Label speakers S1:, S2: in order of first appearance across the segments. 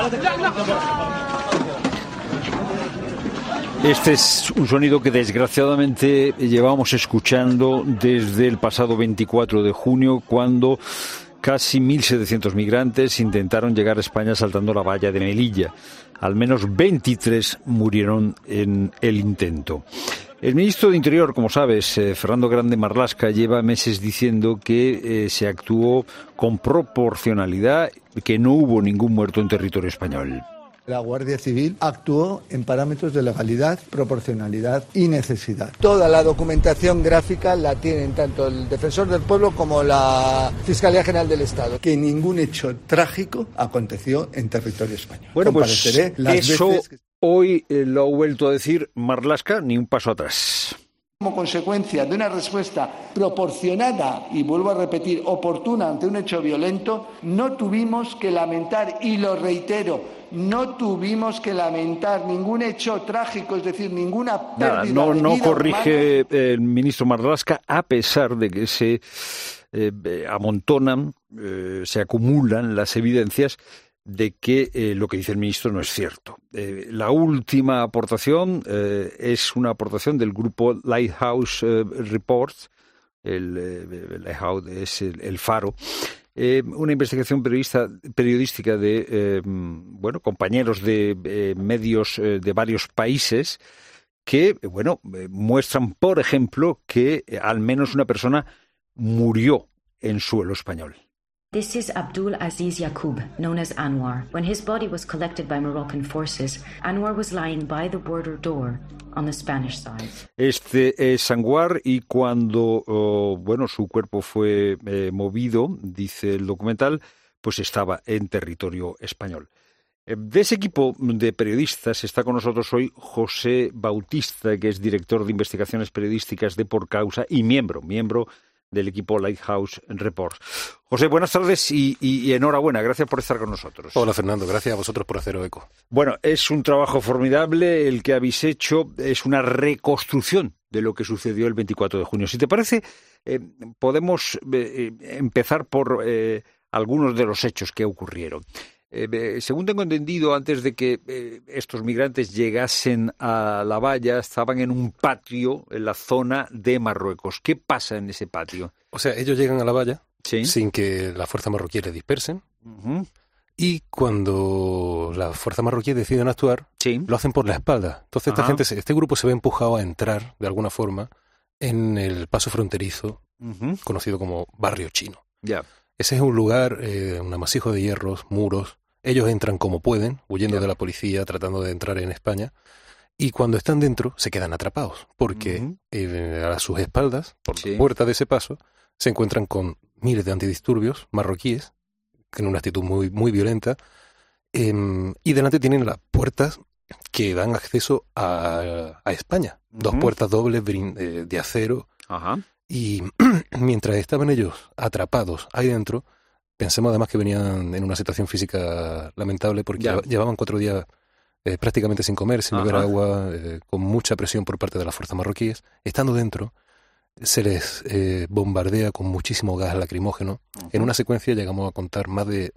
S1: Este es un sonido que desgraciadamente llevamos escuchando desde el pasado 24 de junio, cuando casi 1.700 migrantes intentaron llegar a España saltando la valla de Melilla. Al menos 23 murieron en el intento. El ministro de Interior, como sabes, Fernando Grande Marlaska, lleva meses diciendo que se actuó con proporcionalidad, que no hubo ningún muerto en territorio español.
S2: La Guardia Civil actuó en parámetros de legalidad, proporcionalidad y necesidad. Toda la documentación gráfica la tienen tanto el Defensor del Pueblo como la Fiscalía General del Estado. Que ningún hecho trágico aconteció en territorio español.
S1: Bueno, pues eso hoy lo ha vuelto a decir Marlaska, ni un paso atrás.
S2: Como consecuencia de una respuesta proporcionada, y vuelvo a repetir, oportuna ante un hecho violento, no tuvimos que lamentar, y lo reitero, no tuvimos que lamentar ningún hecho trágico, es decir, ninguna pérdida de vida.
S1: No corrige el ministro Marlaska, a pesar de que se amontonan, se acumulan las evidencias de que lo que dice el ministro no es cierto. La última aportación es una aportación del grupo Lighthouse Reports. El Lighthouse es el faro. Una investigación periodística de compañeros de medios de varios países que muestran, por ejemplo, que al menos una persona murió en suelo español.
S3: This is Abdul Aziz Yaqub, known as Anwar. When his body was collected by Moroccan forces, Anwar was lying by the border door on the Spanish side.
S1: Este es Anwar, y cuando su cuerpo fue movido, dice el documental, pues estaba en territorio español. De ese equipo de periodistas está con nosotros hoy José Bautista, que es director de investigaciones periodísticas de Por Causa y miembro del equipo Lighthouse Reports. José, buenas tardes y enhorabuena. Gracias por estar con nosotros.
S4: Hola, Fernando. Gracias a vosotros por haceros eco.
S1: Bueno, es un trabajo formidable el que habéis hecho. Es una reconstrucción de lo que sucedió el 24 de junio. Si te parece, podemos empezar por algunos de los hechos que ocurrieron. Según tengo entendido, antes de que estos migrantes llegasen a la valla, estaban en un patio en la zona de Marruecos. ¿Qué pasa en ese patio?
S4: O sea, ellos llegan a la valla,
S1: ¿sí?,
S4: sin que la fuerza marroquí les dispersen.
S1: Uh-huh.
S4: Y cuando las fuerzas marroquíes deciden actuar,
S1: sí,
S4: lo hacen por la espalda. Entonces este grupo se ve empujado a entrar, de alguna forma, en el paso fronterizo,
S1: uh-huh,
S4: conocido como Barrio Chino.
S1: Ya.
S4: Ese es un lugar, un amasijo de hierros, muros. Ellos entran como pueden, huyendo de la policía, tratando de entrar en España. Y cuando están dentro, se quedan atrapados. Porque a sus espaldas, por la puerta de ese paso, se encuentran con miles de antidisturbios marroquíes, que en una actitud muy, muy violenta. Y delante tienen las puertas que dan acceso a España. Uh-huh. 2 puertas dobles de acero.
S1: Ajá.
S4: Y mientras estaban ellos atrapados ahí dentro, pensemos además que venían en una situación física lamentable porque llevaban 4 días prácticamente sin comer, sin beber agua, con mucha presión por parte de las fuerzas marroquíes. Estando dentro, se les bombardea con muchísimo gas lacrimógeno. Uh-huh. En una secuencia llegamos a contar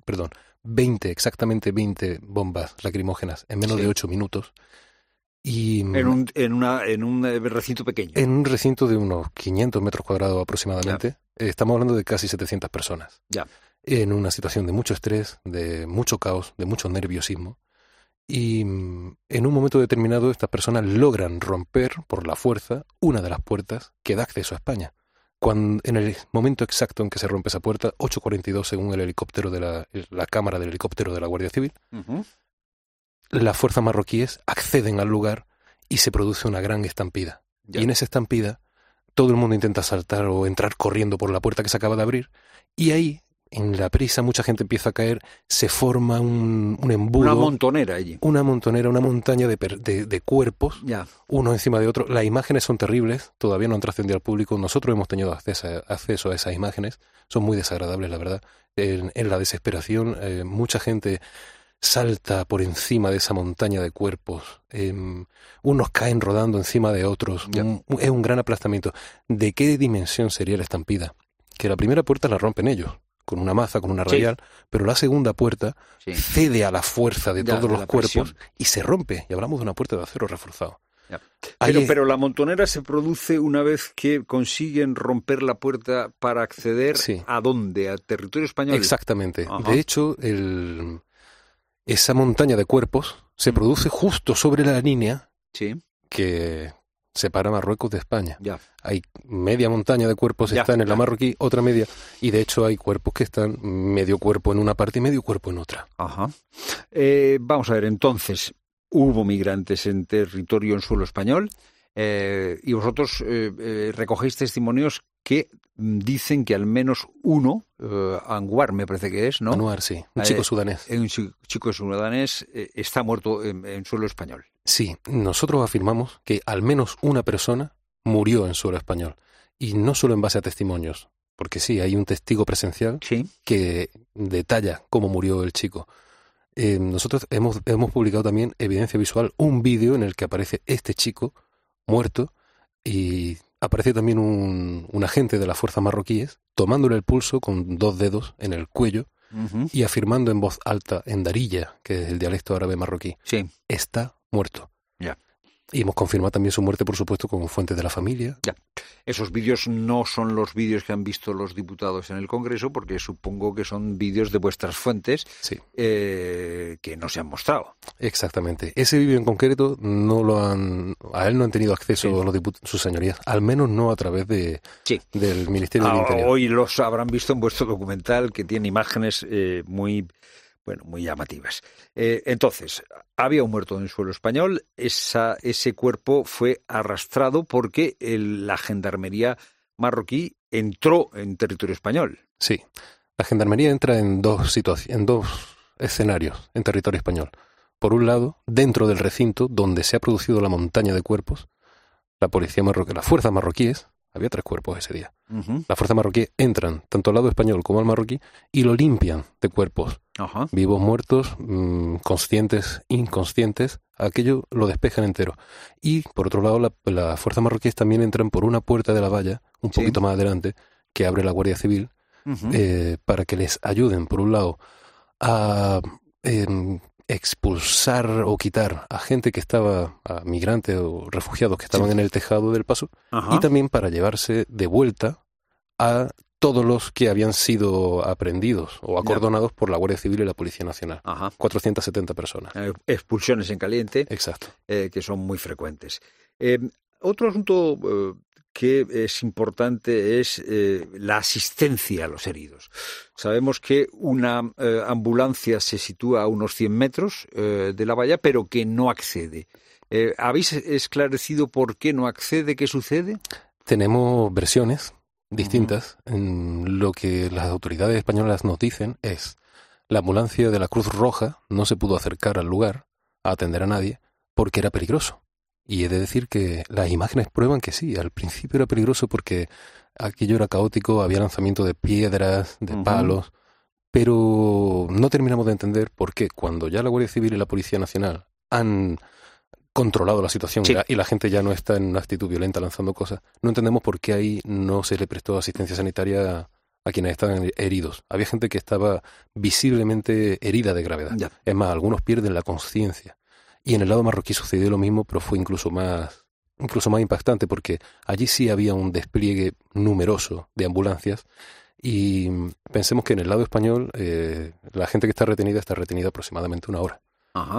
S4: exactamente 20 bombas lacrimógenas en menos de 8 minutos. Y
S1: en un recinto pequeño.
S4: En un recinto de unos 500 metros cuadrados aproximadamente. Estamos hablando de casi 700 personas.
S1: Ya.
S4: En una situación de mucho estrés, de mucho caos, de mucho nerviosismo. Y en un momento determinado estas personas logran romper por la fuerza una de las puertas que da acceso a España. En el momento exacto en que se rompe esa puerta, 8:42 según el helicóptero de la cámara del helicóptero de la Guardia Civil, uh-huh, las fuerzas marroquíes acceden al lugar y se produce una gran estampida. Ya. Y en esa estampida todo el mundo intenta saltar o entrar corriendo por la puerta que se acaba de abrir, y ahí, en la prisa, mucha gente empieza a caer, se forma un embudo.
S1: Una montonera allí.
S4: Una montaña de cuerpos, uno encima de otro. Las imágenes son terribles, todavía no han trascendido al público. Nosotros hemos tenido acceso a esas imágenes. Son muy desagradables, la verdad. En la desesperación, mucha gente salta por encima de esa montaña de cuerpos. Unos caen rodando encima de otros. Es un gran aplastamiento. ¿De qué dimensión sería la estampida? Que la primera puerta la rompen ellos, con una maza, con una radial, pero la segunda puerta cede a la fuerza de todos los cuerpos y se rompe. Y hablamos de una puerta de acero reforzado.
S1: Pero la montonera se produce una vez que consiguen romper la puerta para acceder ¿a dónde? ¿A territorio español?
S4: Exactamente. De hecho, esa montaña de cuerpos se produce justo sobre la línea que separa Marruecos de España. Hay media montaña de cuerpos están en la marroquí, otra media, y de hecho hay cuerpos que están medio cuerpo en una parte y medio cuerpo en otra.
S1: Vamos a ver, entonces, hubo migrantes en territorio en suelo español y vosotros recogéis testimonios que dicen que al menos uno, Anwar me parece que es, ¿no?
S4: Anwar, sí, un chico sudanés.
S1: Un chico sudanés está muerto en suelo español.
S4: Sí, nosotros afirmamos que al menos una persona murió en suelo español. Y no solo en base a testimonios, porque sí, hay un testigo presencial que detalla cómo murió el chico. Nosotros hemos publicado también evidencia visual, un vídeo en el que aparece este chico muerto y aparece también un agente de las fuerzas marroquíes tomándole el pulso con 2 dedos en el cuello y afirmando en voz alta en darilla, que es el dialecto árabe marroquí, está muerto. Y hemos confirmado también su muerte, por supuesto, con fuentes de la familia.
S1: Esos vídeos no son los vídeos que han visto los diputados en el Congreso, porque supongo que son vídeos de vuestras fuentes que no se han mostrado.
S4: Exactamente. Ese vídeo en concreto a él no han tenido acceso sus señorías, al menos no a través del Ministerio del Interior.
S1: Hoy los habrán visto en vuestro documental, que tiene imágenes muy llamativas. Entonces, había un muerto en el suelo español, ese cuerpo fue arrastrado porque la gendarmería marroquí entró en territorio español.
S4: Sí, la gendarmería entra en dos escenarios en territorio español. Por un lado, dentro del recinto donde se ha producido la montaña de cuerpos, la policía marroquí, las fuerzas marroquíes, había 3 cuerpos ese día. Las fuerzas marroquíes entran, tanto al lado español como al marroquí, y lo limpian de cuerpos. Vivos, muertos, conscientes, inconscientes, aquello lo despejan entero. Y, por otro lado, las fuerzas marroquíes también entran por una puerta de la valla, un poquito más adelante, que abre la Guardia Civil, para que les ayuden, por un lado, a expulsar o quitar a gente que estaba, a migrantes o refugiados que estaban en el tejado del paso, y también para llevarse de vuelta a todos los que habían sido aprehendidos o acordonados por la Guardia Civil y la Policía Nacional. 470 personas.
S1: Expulsiones en caliente.
S4: Exacto.
S1: Que son muy frecuentes. Otro asunto que es importante es la asistencia a los heridos. Sabemos que una ambulancia se sitúa a unos 100 metros de la valla, pero que no accede. ¿Habéis esclarecido por qué no accede? ¿Qué sucede?
S4: Tenemos versiones distintas. Lo que las autoridades españolas nos dicen es: la ambulancia de la Cruz Roja no se pudo acercar al lugar a atender a nadie porque era peligroso. Y he de decir que las imágenes prueban que sí, al principio era peligroso porque aquello era caótico, había lanzamiento de piedras, de palos, pero no terminamos de entender por qué cuando ya la Guardia Civil y la Policía Nacional han controlado la situación y la gente ya no está en una actitud violenta lanzando cosas, no entendemos por qué ahí no se le prestó asistencia sanitaria a quienes estaban heridos. Había gente que estaba visiblemente herida de gravedad. Es más, algunos pierden la conciencia. Y en el lado marroquí sucedió lo mismo, pero fue incluso más impactante, porque allí sí había un despliegue numeroso de ambulancias. Y pensemos que en el lado español la gente que está retenida aproximadamente 1 hora.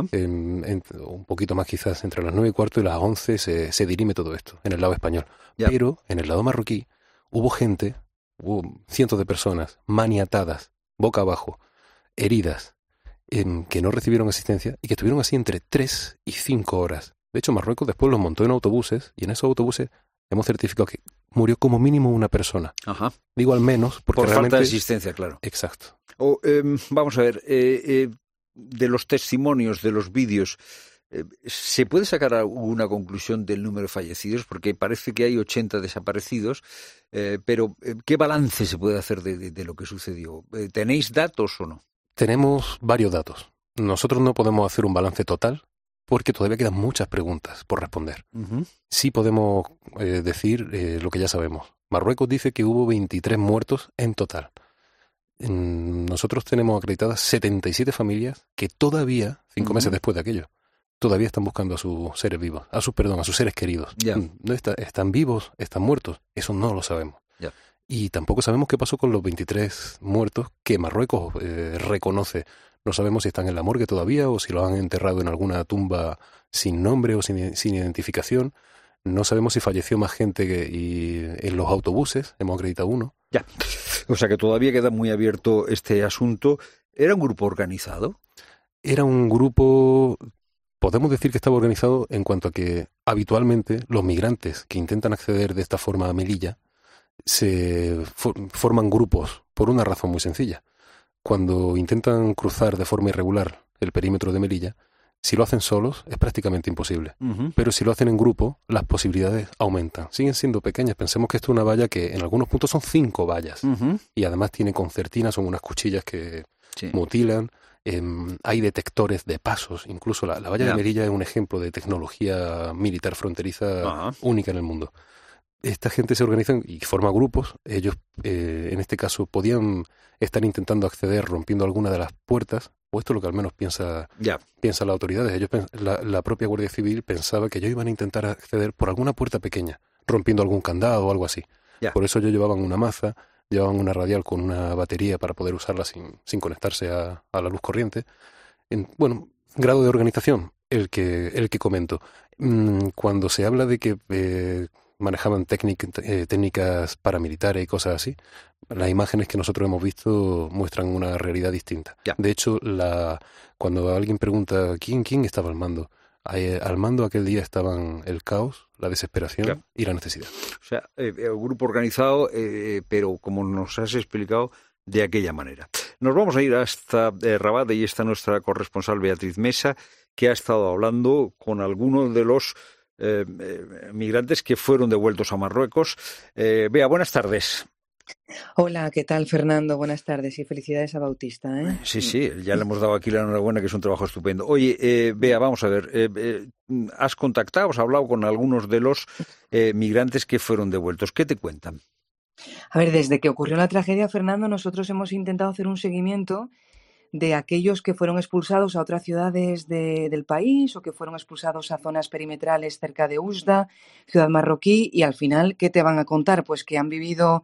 S4: Un poquito más quizás, entre las 9:15 y las 11 se dirime todo esto, en el lado español. Pero en el lado marroquí hubo cientos de personas maniatadas, boca abajo, heridas, que no recibieron asistencia y que estuvieron así entre 3 y 5 horas. De hecho, Marruecos después los montó en autobuses y en esos autobuses hemos certificado que murió como mínimo una persona. Digo al menos porque
S1: por
S4: realmente...
S1: falta de asistencia, claro.
S4: Exacto.
S1: Vamos a ver, de los testimonios, de los vídeos, ¿se puede sacar alguna conclusión del número de fallecidos? Porque parece que hay 80 desaparecidos, pero ¿qué balance se puede hacer de lo que sucedió? ¿Tenéis datos o no?
S4: Tenemos varios datos. Nosotros no podemos hacer un balance total porque todavía quedan muchas preguntas por responder. Sí podemos decir lo que ya sabemos. Marruecos dice que hubo 23 muertos en total. nosotros tenemos acreditadas 77 familias que todavía, 5 meses después de aquello, todavía están buscando a sus seres vivos, a sus seres queridos. No están vivos, están muertos, eso no lo sabemos. Y tampoco sabemos qué pasó con los 23 muertos que Marruecos reconoce. No sabemos si están en la morgue todavía o si los han enterrado en alguna tumba sin nombre o sin identificación. No sabemos si falleció más gente en los autobuses, hemos acreditado uno.
S1: O sea que todavía queda muy abierto este asunto. ¿Era un grupo organizado?
S4: Era un grupo, podemos decir que estaba organizado en cuanto a que habitualmente los migrantes que intentan acceder de esta forma a Melilla se forman grupos por una razón muy sencilla. Cuando intentan cruzar de forma irregular el perímetro de Melilla, si lo hacen solos es prácticamente imposible. Pero si lo hacen en grupo, las posibilidades aumentan. Siguen siendo pequeñas. Pensemos que esto es una valla que en algunos puntos son 5 vallas. Y además tiene concertinas, son unas cuchillas que mutilan. Hay detectores de pasos. Incluso la valla de Melilla es un ejemplo de tecnología militar fronteriza única en el mundo. Esta gente se organiza y forma grupos. Ellos, en este caso, podían estar intentando acceder rompiendo alguna de las puertas, o esto es lo que al menos piensan las autoridades. La propia Guardia Civil pensaba que ellos iban a intentar acceder por alguna puerta pequeña, rompiendo algún candado o algo así. Por eso ellos llevaban una maza, llevaban una radial con una batería para poder usarla sin conectarse a la luz corriente. Grado de organización, el que comento. Cuando se habla de que manejaban técnicas paramilitares y cosas así, las imágenes que nosotros hemos visto muestran una realidad distinta. De hecho, cuando alguien pregunta ¿quién estaba al mando? Al mando aquel día estaban el caos, la desesperación y la necesidad.
S1: O sea, un grupo organizado, pero como nos has explicado, de aquella manera. Nos vamos a ir hasta Rabat, y está nuestra corresponsal Beatriz Mesa, que ha estado hablando con algunos de los migrantes que fueron devueltos a Marruecos. Bea, buenas tardes.
S5: Hola, ¿qué tal, Fernando? Buenas tardes y felicidades a Bautista.
S1: Sí, ya le hemos dado aquí la enhorabuena, que es un trabajo estupendo. Oye, Bea, vamos a ver, has contactado, has hablado con algunos de los migrantes que fueron devueltos. ¿Qué te cuentan?
S5: A ver, desde que ocurrió la tragedia, Fernando, nosotros hemos intentado hacer un seguimiento de aquellos que fueron expulsados a otras ciudades del país o que fueron expulsados a zonas perimetrales cerca de Oujda, ciudad marroquí, y al final, ¿qué te van a contar? Pues que han vivido,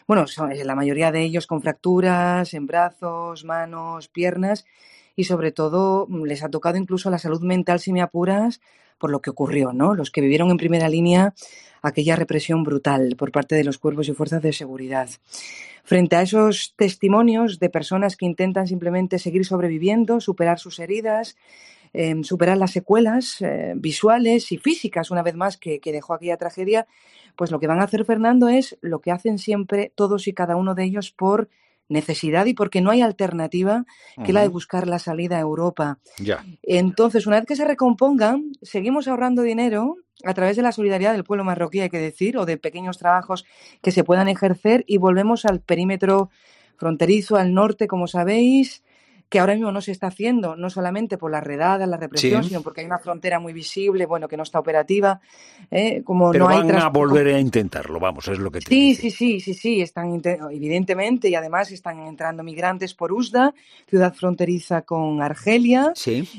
S5: la mayoría de ellos con fracturas en brazos, manos, piernas, y sobre todo les ha tocado incluso la salud mental, si me apuras, por lo que ocurrió, ¿no? Los que vivieron en primera línea aquella represión brutal por parte de los cuerpos y fuerzas de seguridad. Frente a esos testimonios de personas que intentan simplemente seguir sobreviviendo, superar sus heridas, superar las secuelas visuales y físicas, una vez más, que dejó aquella tragedia, pues lo que van a hacer, Fernando, es lo que hacen siempre todos y cada uno de ellos por necesidad y porque no hay alternativa que la de buscar la salida a Europa. Entonces, una vez que se recompongan, seguimos ahorrando dinero a través de la solidaridad del pueblo marroquí, hay que decir, o de pequeños trabajos que se puedan ejercer, y volvemos al perímetro fronterizo, al norte, como sabéis, que ahora mismo no se está haciendo, no solamente por las redadas, la represión, sino porque hay una frontera muy visible, que no está operativa. Como
S1: pero
S5: no hay
S1: van a volver a intentarlo, vamos, es lo que te dice.
S5: Sí, están evidentemente, y además están entrando migrantes por Oujda, ciudad fronteriza con Argelia,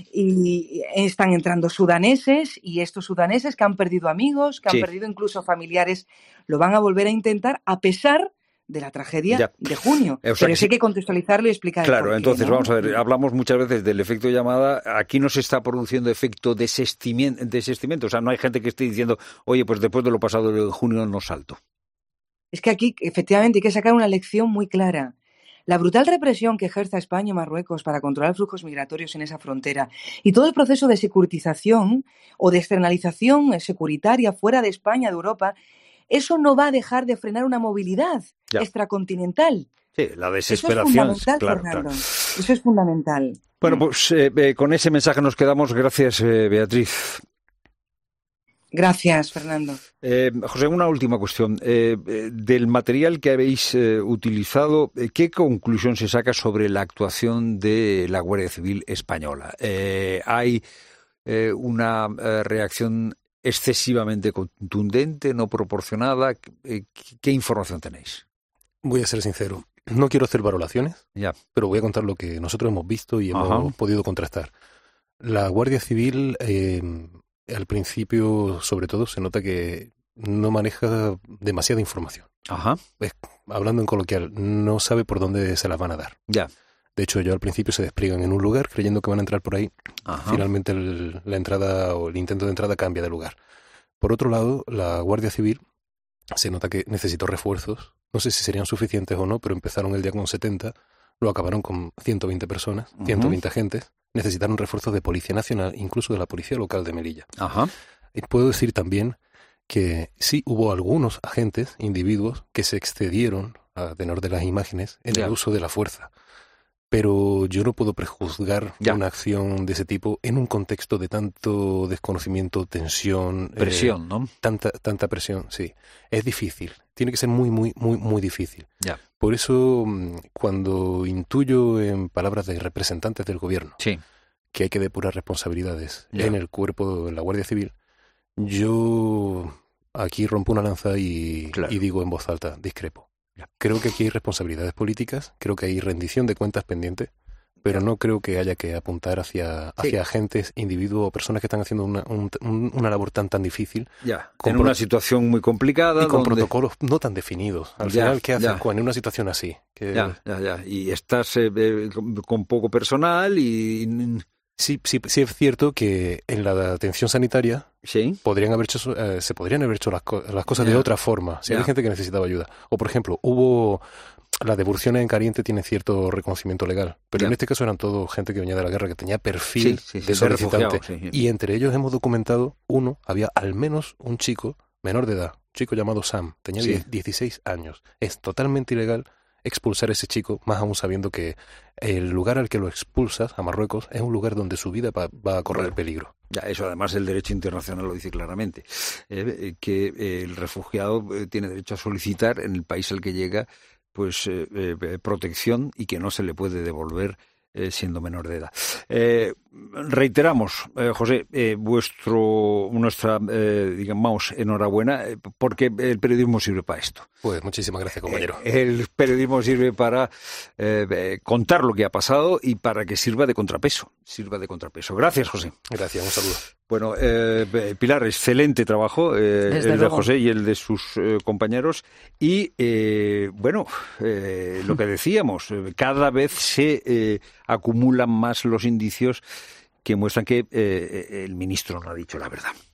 S5: y están entrando sudaneses, y estos sudaneses que han perdido amigos, que han perdido incluso familiares, lo van a volver a intentar a pesar de la tragedia de junio. O sea, pero sí hay que contextualizarlo y explicar.
S1: Claro,
S5: el porqué,
S1: entonces
S5: ¿no?
S1: Vamos a ver, hablamos muchas veces del efecto llamada, aquí no se está produciendo efecto desistimiento, o sea, no hay gente que esté diciendo, oye, pues después de lo pasado en junio no salto.
S5: Es que aquí, efectivamente, hay que sacar una lección muy clara. La brutal represión que ejerza España y Marruecos para controlar flujos migratorios en esa frontera y todo el proceso de securitización o de externalización securitaria fuera de España, de Europa, eso no va a dejar de frenar una movilidad extracontinental.
S1: Sí, la desesperación.
S5: Eso es fundamental, Fernando. Eso es fundamental.
S1: Bueno, pues con ese mensaje nos quedamos. Gracias, Beatriz.
S5: Gracias, Fernando.
S1: José, una última cuestión. Del material que habéis utilizado, ¿qué conclusión se saca sobre la actuación de la Guardia Civil española? ¿Hay una reacción excesivamente contundente, no proporcionada? ¿Qué información tenéis?
S4: Voy a ser sincero. No quiero hacer valoraciones,
S1: Ya.
S4: pero voy a contar lo que nosotros hemos visto y hemos podido contrastar. La Guardia Civil, al principio, sobre todo, se nota que no maneja demasiada información.
S1: Ajá.
S4: Hablando en coloquial, no sabe por dónde se las van a dar.
S1: Ya.
S4: De hecho, ellos al principio se despliegan en un lugar creyendo que van a entrar por ahí.
S1: Ajá.
S4: Finalmente la entrada o el intento de entrada cambia de lugar. Por otro lado, la Guardia Civil se nota que necesitó refuerzos. No sé si serían suficientes o no, pero empezaron el día con 70, lo acabaron con 120 personas, 120 agentes. Necesitaron refuerzos de Policía Nacional, incluso de la Policía Local de Melilla.
S1: Ajá.
S4: Y puedo decir también que sí hubo algunos agentes, individuos, que se excedieron, a tenor de las imágenes, en el uso de la fuerza. Pero yo no puedo prejuzgar una acción de ese tipo en un contexto de tanto desconocimiento, tensión...
S1: Presión, ¿no?
S4: Tanta presión, sí. Es difícil. Tiene que ser muy, muy, muy, muy difícil.
S1: Ya.
S4: Por eso, cuando intuyo en palabras de representantes del gobierno que hay que depurar responsabilidades en el cuerpo de la Guardia Civil, yo aquí rompo una lanza y digo en voz alta, discrepo. Creo que aquí hay responsabilidades políticas, creo que hay rendición de cuentas pendiente, pero no creo que haya que apuntar hacia agentes, individuos o personas que están haciendo una labor tan difícil.
S1: En una situación muy complicada.
S4: Y con protocolos no tan definidos. Al final, ¿qué haces en una situación así?
S1: Y estás con poco personal y...
S4: Sí es cierto que en la atención sanitaria se podrían haber hecho las cosas de otra forma. Si hay gente que necesitaba ayuda. O, por ejemplo, las devoluciones en caliente tienen cierto reconocimiento legal. Pero en este caso eran todo gente que venía de la guerra, que tenía perfil de solicitante. Y entre ellos hemos documentado había al menos un chico menor de edad, un chico llamado Sam, tenía 16 años. Es totalmente ilegal expulsar a ese chico, más aún sabiendo que el lugar al que lo expulsas, a Marruecos, es un lugar donde su vida va a correr peligro.
S1: Eso además el derecho internacional lo dice claramente, que el refugiado tiene derecho a solicitar en el país al que llega pues protección y que no se le puede devolver siendo menor de edad. Reiteramos, José, nuestra digamos, enhorabuena, porque el periodismo sirve para esto.
S4: Pues muchísimas gracias, compañero.
S1: El periodismo sirve para contar lo que ha pasado y para que sirva de contrapeso. Gracias, José.
S4: Gracias, un saludo.
S1: Bueno, Pilar, excelente trabajo, el de José y el de sus compañeros. Y, lo que decíamos, cada vez se acumulan más los indicios que muestran que el ministro no ha dicho la verdad.